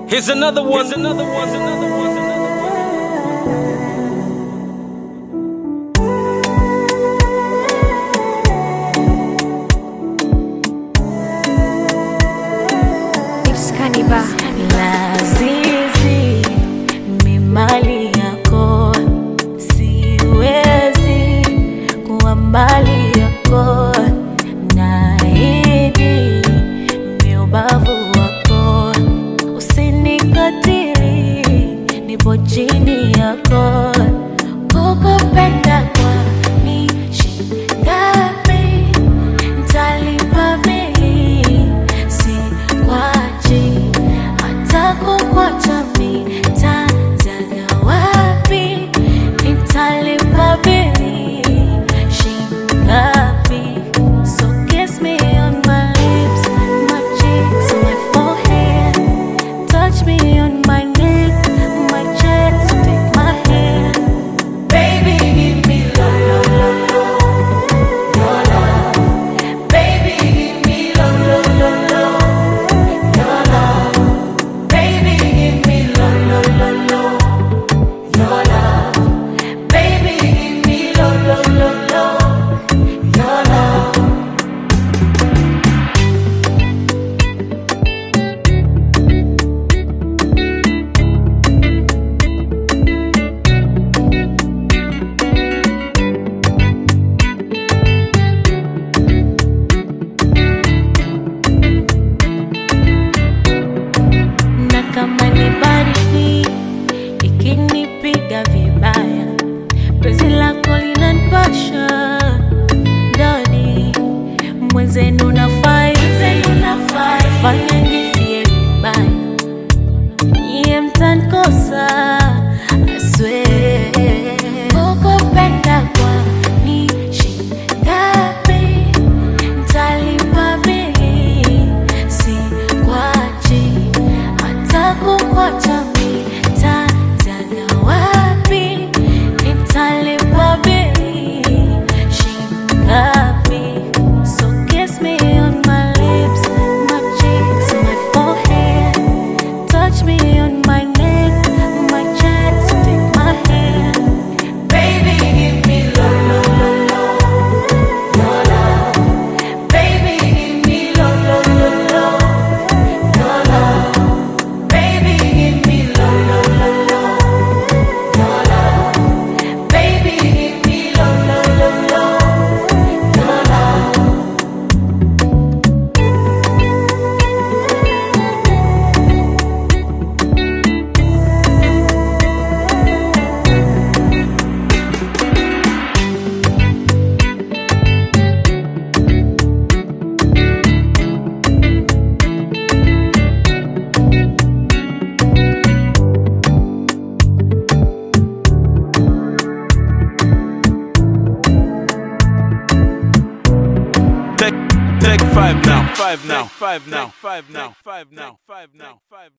Here's another one. Here's another one. Another one. Lazizi mi mali yako, siwezi kuwa mbali yako. Naahidi mi ubavu wako, usinikatili, nipo chini yako. Kukupenda kwa ni shingapi, ntalipa bili, sikwachi. Kukuacha nitaanzia wapi? Nitalipa bili shingapi? So kiss me on my lips, my cheeks, my forehead. Touch me on my neck, my chest, take my hand. Baby, give me love, love, love, love, your love. Baby, give me love, love, love, love, your love. Baby, give me love, love, love, love, your love. Baby, give me love, love, love, love, your love. Na kama ni baridi ikinipiga vibaya, penzi lako linanipasha ndani. Mwenzenu nafai, fanya nifie vibaya, nyie mtanikosa, I swear. Kukupenda kwa ni shingapi, ntalipa bili, sikwachi. Kukuacha nitaanzia wapi? Nitalipa bili shingapi? So kiss me on my lips, my cheeks, my forehead. Touch me on my neck, my chest, take my hand. Baby, give me love, love, love, love, your love. Baby, give me love, love, love, love, your love. Baby, give me love, love, love, love, your love. Baby, give me love, love, love, love, your love. Take 5 now. 5 now. 5 now. 5 now. 5 now. 5 now. 5 now.